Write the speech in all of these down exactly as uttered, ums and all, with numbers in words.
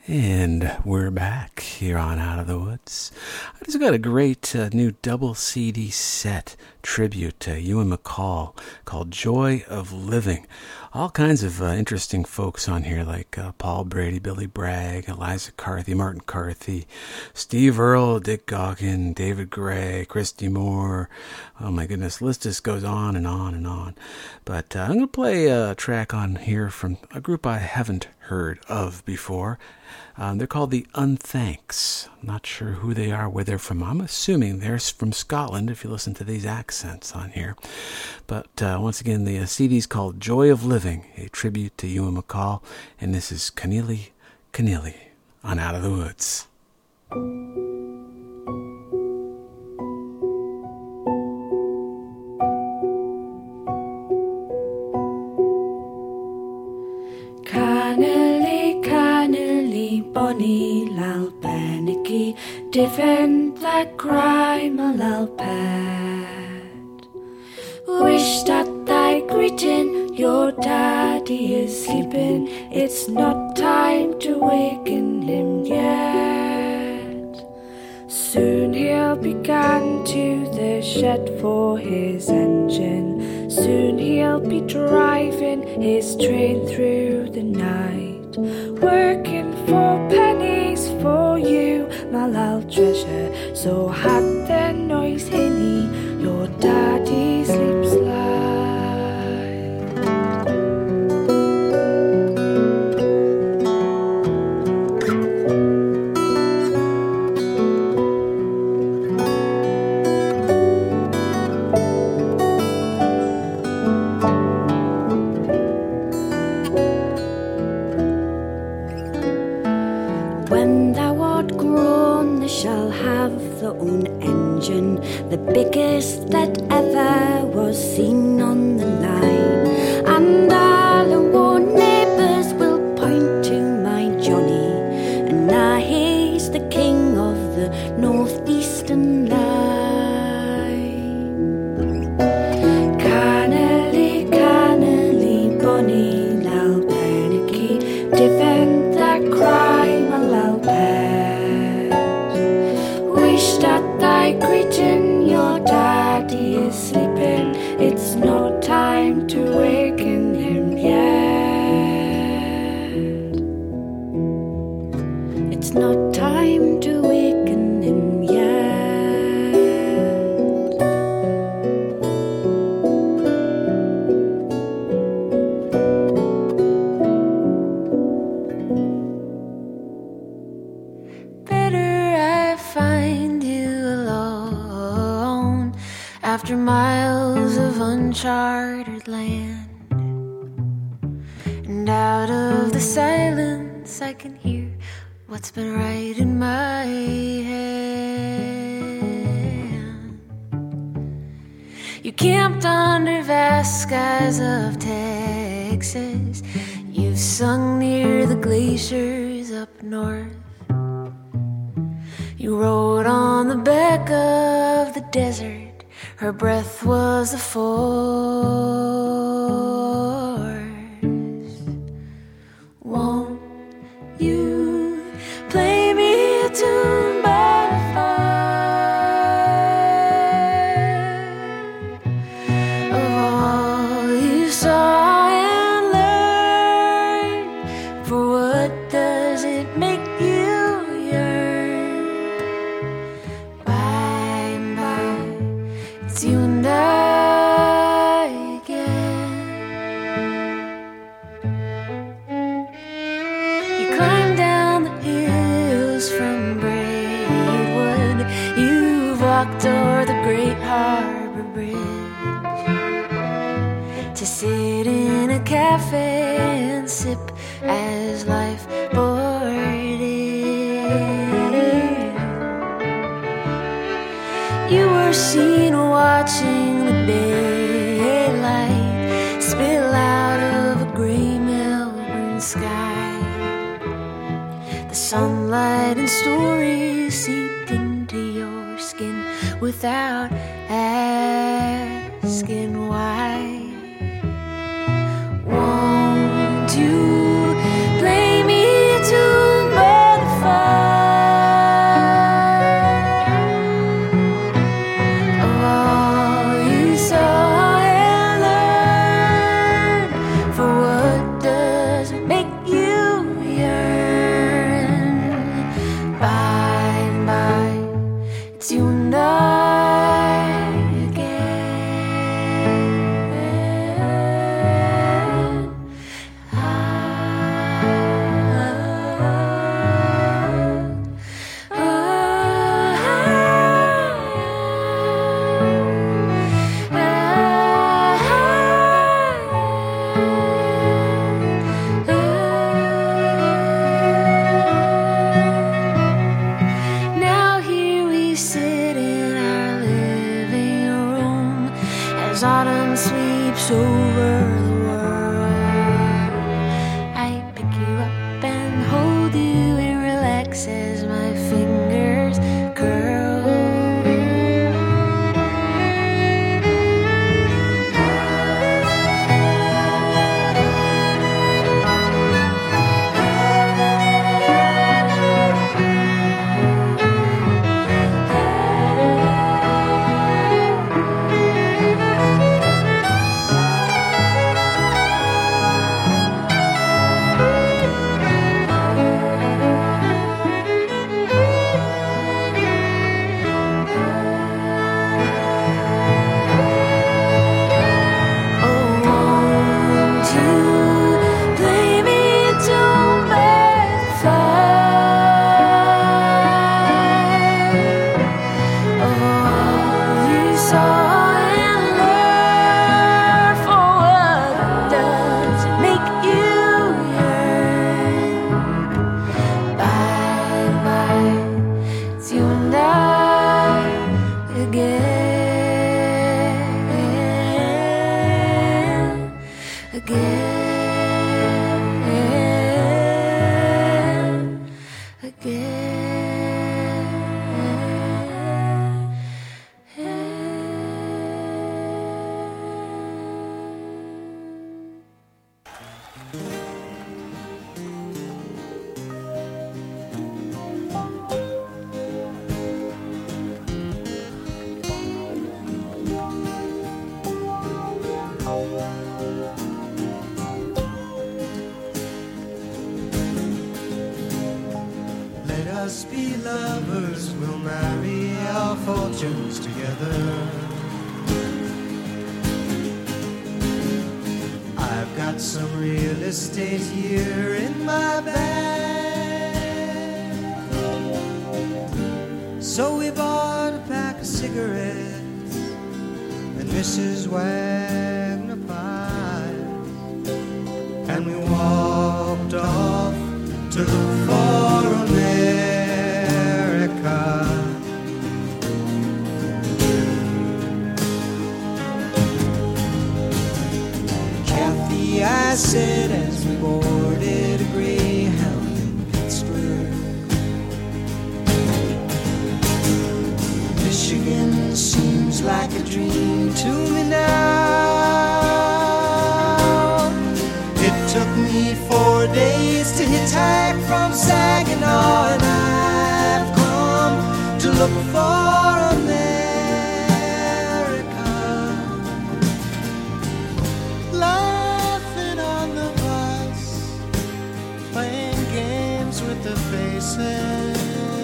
And we're back here on Out of the Woods. I just got a great uh, new double C D set tribute to Ewan MacColl called Joy of Living. All kinds of uh, interesting folks on here like uh, Paul Brady, Billy Bragg, Eliza Carthy, Martin Carthy, Steve Earle, Dick Gaughan, David Gray, Christy Moore. Oh my goodness, list just goes on and on and on. But uh, I'm going to play a track on here from a group I haven't heard of before. Um, they're called the Unthanks. I'm not sure who they are, where they're from. I'm assuming they're from Scotland if you listen to these accents on here. But uh, once again, the uh, C D's called Joy of Living, a tribute to Ewan MacColl. And this is Keneally Keneally on Out of the Woods. Keneally, Keneally, bonny lal bennicky, different that crime a lal pet. Wish that thy greeting, your daddy is sleeping, it's not time to waken him yet. Soon he'll be gone to the shed for his engine, soon he'll be driving his train through the night, working for pennies for you, my lal treasure. So had the noise hinny, your daddy sleeps light. When thou art grown, thou shall have thy own engine, the biggest that ever was seen on the line. And all our neighbours will point to my Johnny, and now he's the king of the northeastern line. Keneally, Keneally, bonny lal bennicky, defend that crime a lal pet. Wish that thy greeting, your daddy is sleeping, it's no time to waken him yet. It's not time to waken him yet. Better I find you alone after miles of uncharted land, and out of the silence I can hear what's been right in my hand. You camped under vast skies of Texas, you've sung near the glaciers up north, you rode on the back of the desert, her breath was a force. Won't you play me a tune by the fire of all you saw and learned? For what does it make you yearn? By and by, it's you and I again. You climb down the hills from Braidwood, you've walked o'er the great harbor bridge to sit in a cafe and sip as life boarded. You were seen watching the daylight spill out of a gray Melbourne sky. The sunlight and stories seeped into your skin without asking why. Won't you play me a tune? aches as my fingers curl. Let us be lovers, we'll marry our fortunes together. I've got some real estate here in my bag. So we bought a pack of cigarettes and Missus Wagner pies, and we walked off to look for America. Kathy, I said as we boarded a Greyhound in Pittsburgh, Michigan seems like a dream to me now. It took me four days to hitchhike from Saginaw, and I've come to look for America. Laughing on the bus, playing games with the faces.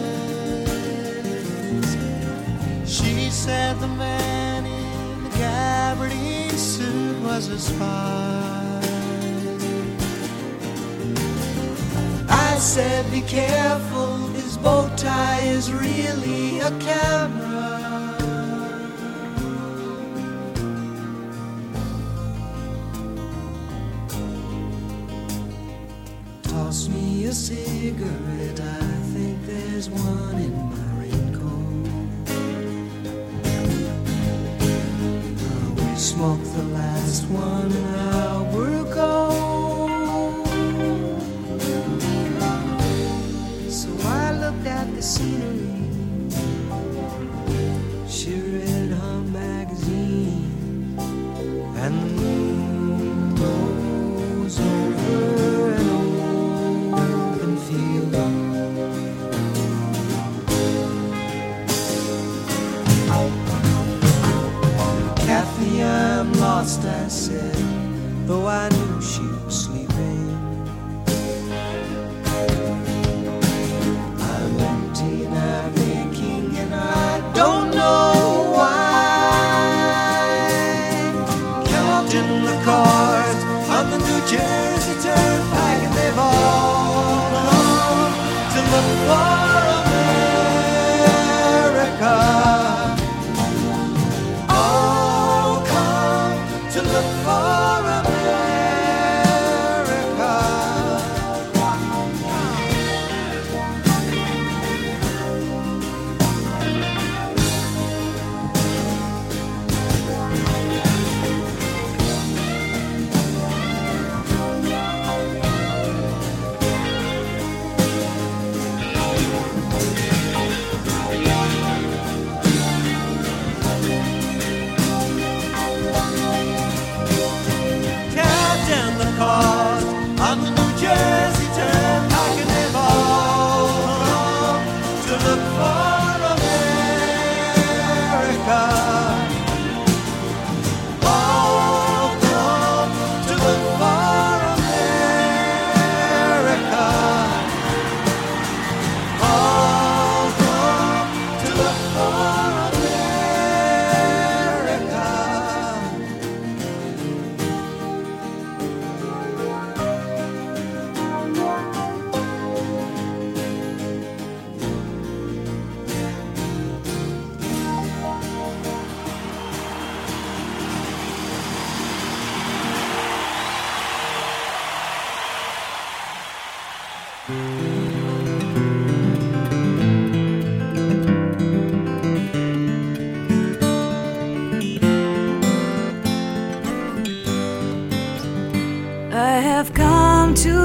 She said the man in the gabardine suit was a spy. I said, be careful, his bow tie is really a camera. Toss me a cigarette, I think there's one in my raincoat. Uh, we smoked the last one an hour ago. At the scenery, she read her magazine, and the moon rose over an open field. Kathy, I'm lost, I said, though I knew she was sleeping. Navigate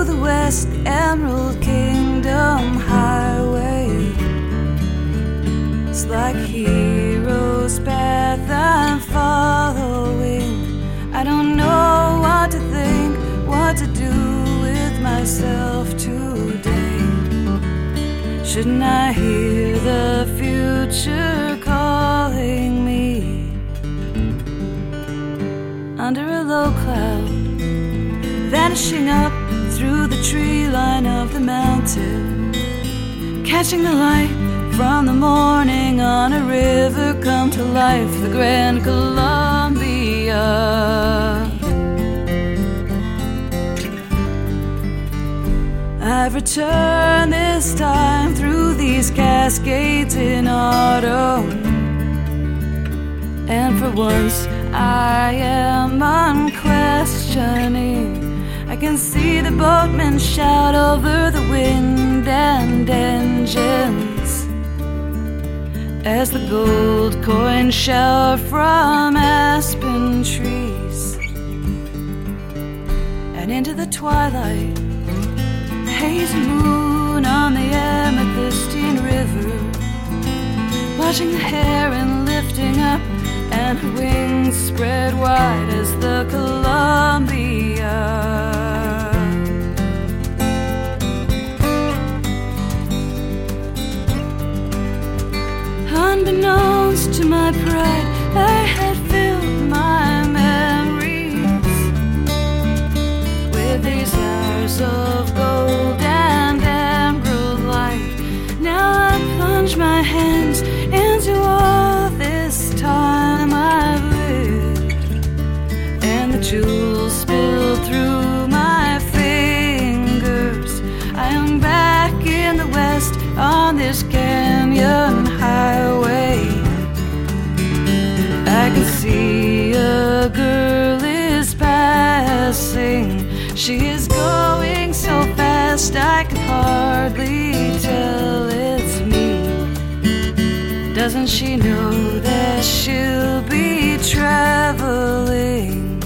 the west, the Emerald Kingdom Highway. It's like a hero's path I'm following. I don't know what to think, what to do with myself today. Shouldn't I hear the future calling me? Under a low cloud, vanishing up through the tree line of the mountain, catching the light from the morning on a river come to life, the Grand Columbia. I've returned this time through these cascades in autumn, and for once I am unquestioning. I can see the boatmen shout over the wind and engines as the gold coins shower from aspen trees. And into the twilight, hazy moon on the amethystine river, watching the heron lifting up and her wings spread wide as the Columbia. Unbeknownst to my pride, I had filled my memories with these hours of gold and emerald light. Now I plunge my hands into all this time I've lived, and the jewels spill through my fingers. I am back in the west on this canyon highway. I can see a girl is passing. She is going so fast I can hardly tell it's me. Doesn't she know that she'll be traveling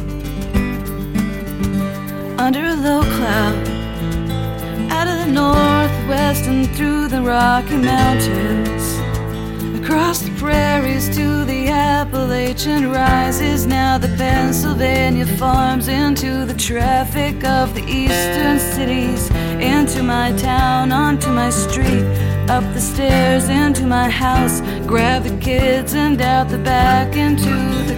under a low cloud, out of the northwest and through the Rocky Mountains, across the prairies to the Appalachian rises, now the Pennsylvania farms, into the traffic of the eastern cities, into my town, onto my street, up the stairs into my house, grab the kids and out the back into the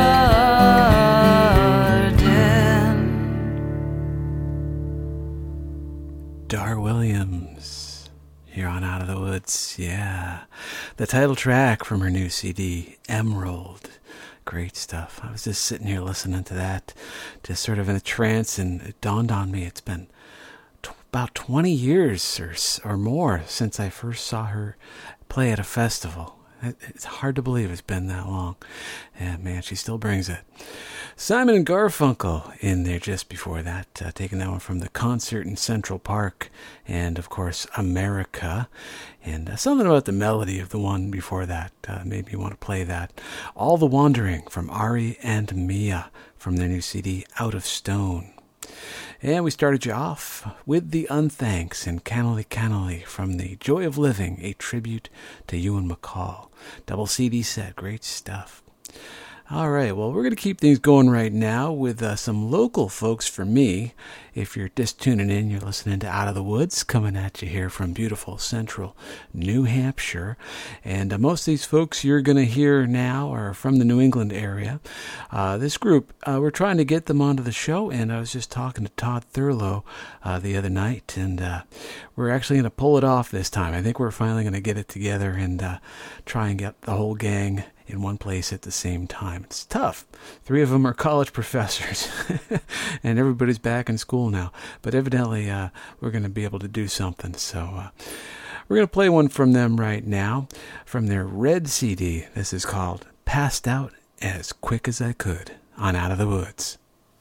garden. Dar Williams, here on Out of the Woods, yeah. The title track from her new C D, Emerald. Great stuff. I was just sitting here listening to that, just sort of in a trance, and it dawned on me it's been t- about twenty years or, or more since I first saw her play at a festival. It, it's hard to believe it's been that long. And man, she still brings it. Simon and Garfunkel in there just before that, uh, taking that one from the concert in Central Park, and of course America, and uh, something about the melody of the one before that uh, made me want to play that. All the Wandering from Ari and Mia from their new C D Out of Stone. And we started you off with the Unthanks and Cannily Cannily from the Joy of Living, a tribute to Ewan MacColl. Double C D set, great stuff. All right, well, we're going to keep things going right now with uh, some local folks for me. If you're just tuning in, you're listening to Out of the Woods, coming at you here from beautiful central New Hampshire. And uh, most of these folks you're going to hear now are from the New England area. Uh, this group, uh, we're trying to get them onto the show, and I was just talking to Todd Thurlow uh, the other night, and uh, we're actually going to pull it off this time. I think we're finally going to get it together and uh, try and get the whole gang in one place at the same time. It's tough. Three of them are college professors, and everybody's back in school now. But evidently, uh, we're going to be able to do something. So uh, we're going to play one from them right now, from their red C D. This is called Passed Out as Quick as I Could on Out of the Woods.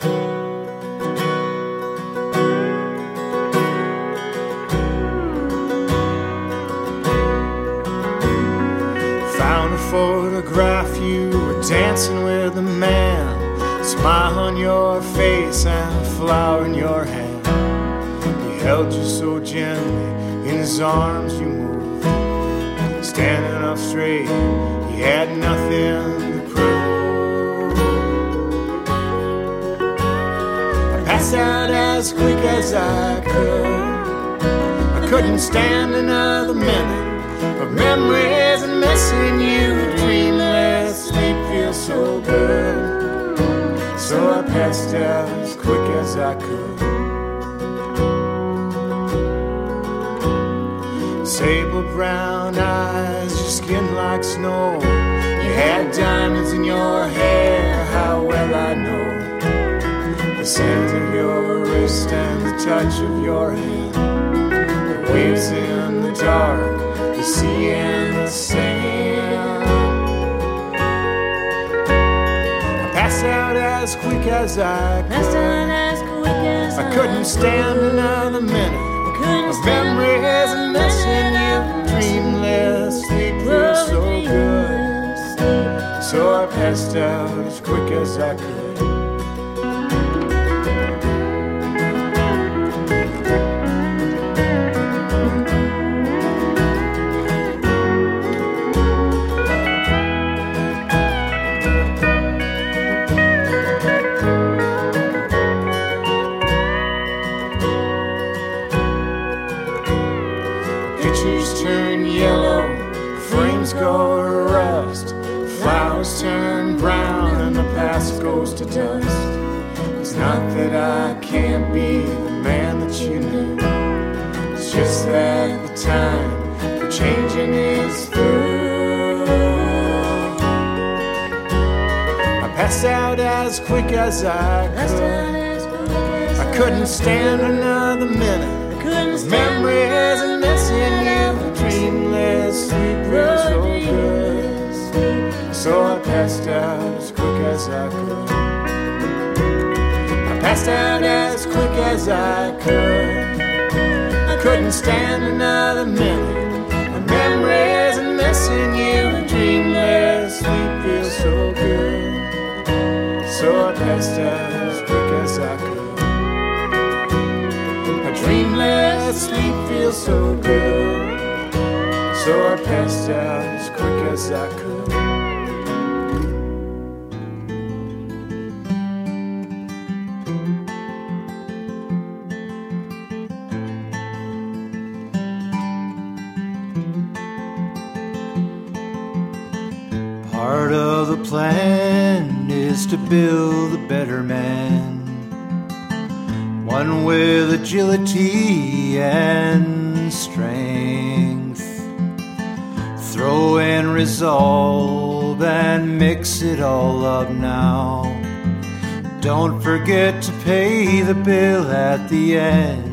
Found a photograph, you were dancing with a man, smile on your face and a flower in your hand. held you so gently, in his arms you moved. Standing up straight, he had nothing to prove. I passed out as quick as I could. I couldn't stand another minute of memories and missing you. Dreamless sleep feels so good. So I passed out as quick as I could. Sable brown eyes, your skin like snow. You had diamonds in your hair, how well I know. The scent of your wrist and the touch of your hand. The waves in the dark, the sea and the sand. I passed out as quick as I could. I couldn't stand another minute of memories and missing you. Dreamless sleep feels so good. So I passed out as quick as I could. Turn yellow, frames go rust, flowers turn brown, and the past goes to dust. It's not that I can't be the man that you knew. It's just that the time for changing is through. I passed out as quick as I could. I couldn't stand another minute of memories and missing you. Dreamless sleep feels so good. So I passed out as quick as I could. I passed out as quick as I could. I couldn't stand another minute of memories and missing you. Dreamless sleep feels so good. So I passed out as quick as I could. Dreamless sleep feels so good. So I passed out as quick as I could. Part of the plan is to build a better man, one with agility and strength. Throw in resolve and mix it all up now. Don't forget to pay the bill at the end.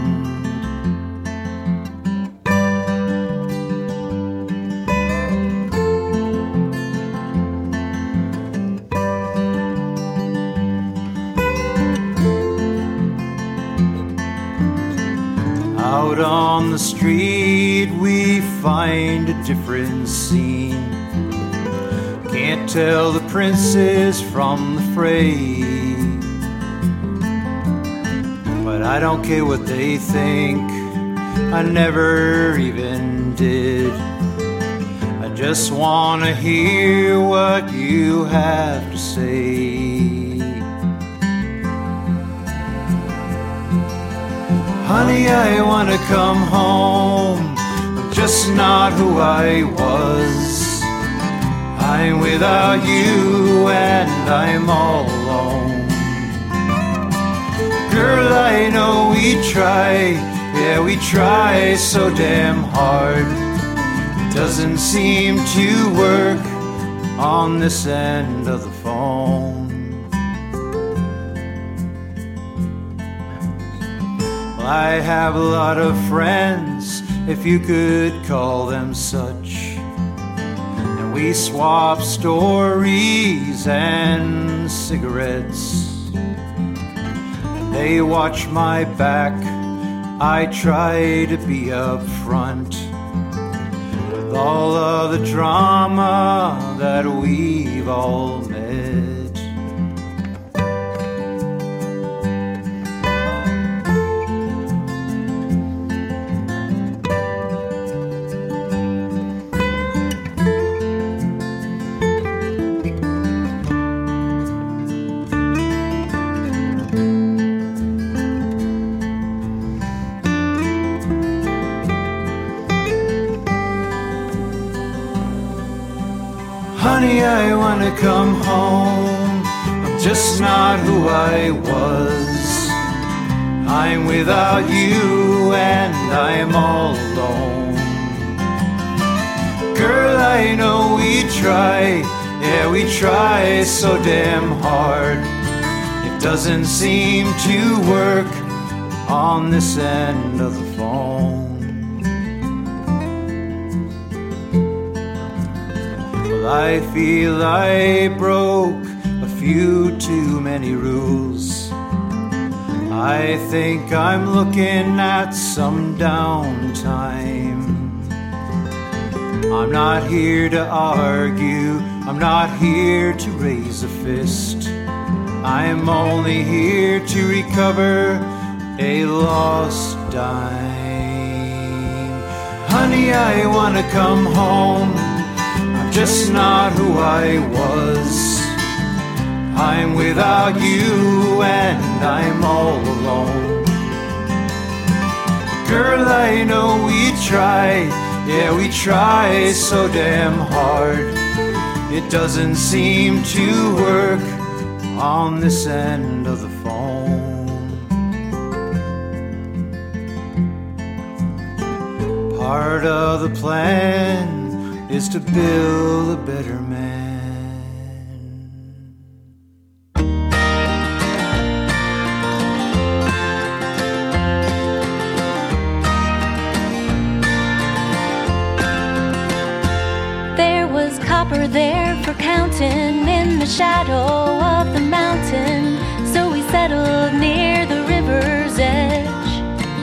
Out on the street we find a different scene. Can't tell the princes from the fray, but I don't care what they think, I never even did. I just wanna hear what you have to say. Honey, I wanna come home. I'm just not who I was. I'm without you and I'm all alone. Girl, I know we try, yeah, we try so damn hard. It doesn't seem to work on this end of the phone. I have a lot of friends, if you could call them such, and we swap stories and cigarettes. And they watch my back, I try to be upfront with all of the drama that we've all met. Honey, I wanna come home. I'm just not who I was. I'm without you and I'm all alone. Girl, I know we try, yeah, we try so damn hard. It doesn't seem to work on this end of the phone. Well, I feel I broke a few too many rules. I think I'm looking at some downtime. I'm not here to argue, I'm not here to raise a fist. I'm only here to recover a lost dime. Honey, I wanna come home. I'm just not who I was. I'm without you and I'm all alone. Girl, I know we try, yeah, we try so damn hard. It doesn't seem to work on this end of the phone. Part of the plan is to build a better man. Copper there for counting in the shadow of the mountain, so we settled near the river's edge.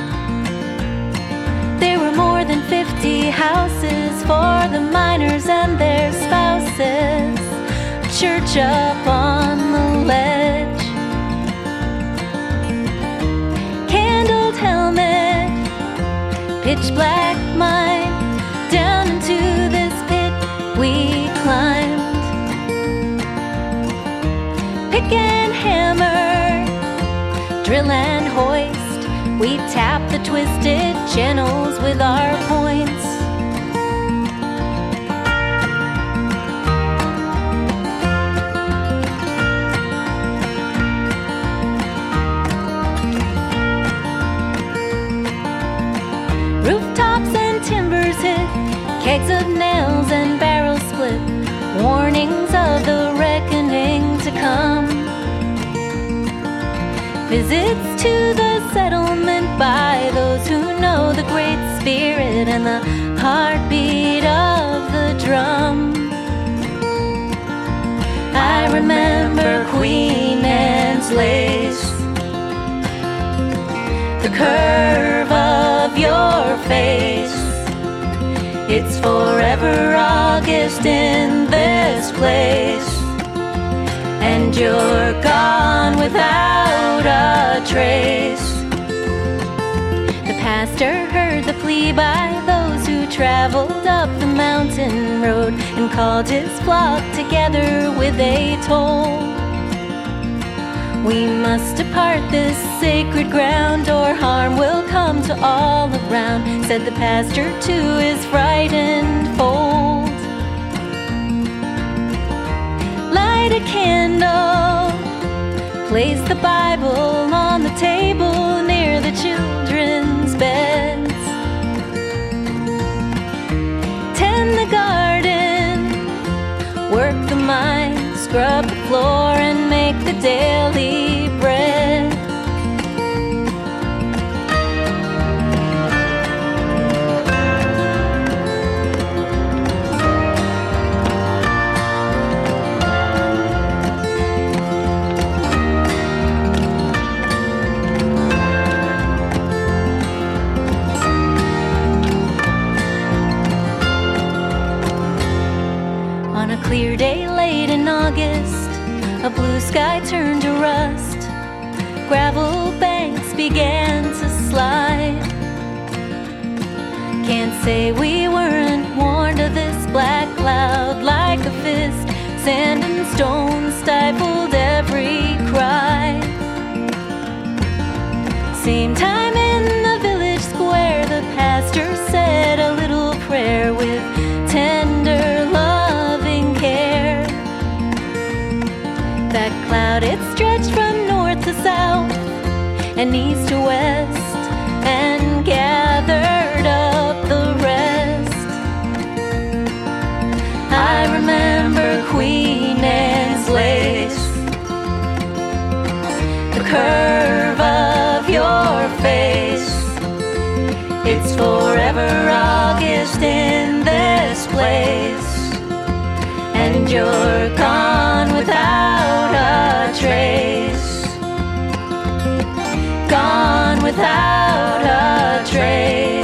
There were more than fifty houses for the miners and their spouses, a church up on the ledge. Candled helmet, pitch black mine, down into this pit we climbed. Pick and hammer, drill and hoist, we tap the twisted channels with our points. Rooftops and timbers hit, kegs of nails and barrels split, warnings of the reckoning to come. Visits to the settlement by those who know the Great Spirit and the heartbeat of the drum. I remember Queen Anne's lace, the curve of your face. It's forever August in this place, and you're gone without a trace. The pastor heard the plea by those who traveled up the mountain road and called his flock together with a toll. We must depart this sacred ground, or harm will come to all around, said the pastor to his frightened fold. Light a candle, place the Bible on the table near the children's beds. Tend the garden, work the mine, scrub the floor and make the daily bread. On a clear day late in August, a blue sky turned to rust. Gravel banks began to slide. Can't say we weren't warned of this black cloud like a fist. Sand and stone stifled every cry. Same time in the village square, the pastor said a little prayer with tender loving care. curve of your face. It's forever August in this place, and you're gone without a trace. Gone without a trace.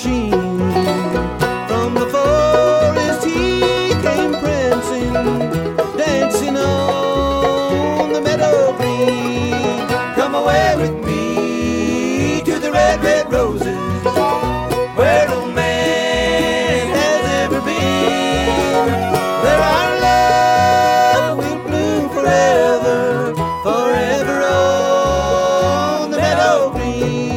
machine. From the forest he came prancing, dancing on the meadow green. Come away with me to the red, red roses, where no man has ever been, where our love will bloom forever, forever on the meadow green.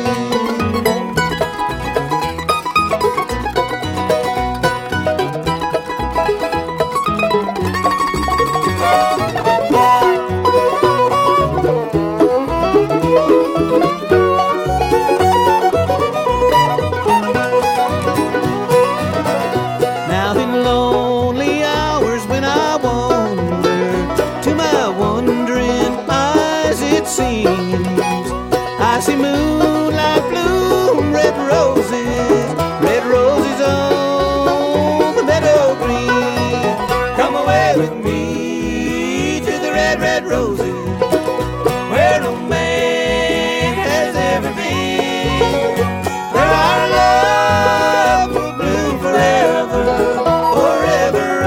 Now in lonely hours when I wander, to my wondering eyes it seems I see moonlight bloom, red roses, red roses on the meadow green. Come away with me to the red, red roses, where no man has ever been, where our love will bloom forever, forever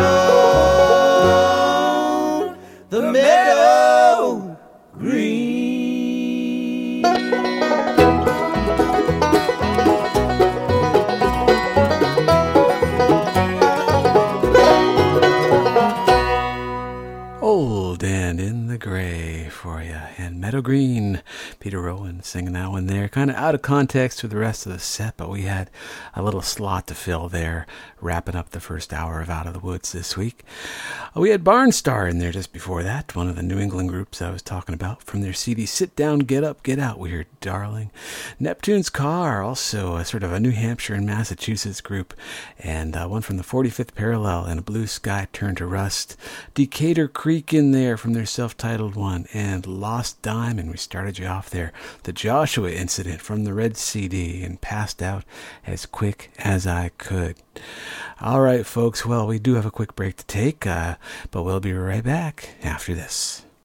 on the meadow green. Old and in the Gray for you, and Meadow Green. Peter Rowan singing that one there, kind of out of context with the rest of the set, but we had a little slot to fill there, wrapping up the first hour of Out of the Woods this week. We had Barnstar in there just before that, one of the New England groups I was talking about, from their C D Sit Down, Get Up, Get Out, Weird Darling. Neptune's Car, also a sort of a New Hampshire and Massachusetts group, and uh, one from the forty-fifth Parallel, and a Blue Sky Turned to Rust. Decatur Creek in there from their self-titled one, and Lost Diamond. We started you off there. The Joshua Incident from the Red C D, and Passed Out as Quick as I Could. All right, folks, well, we do have a quick break to take, uh, but we'll be right back after this.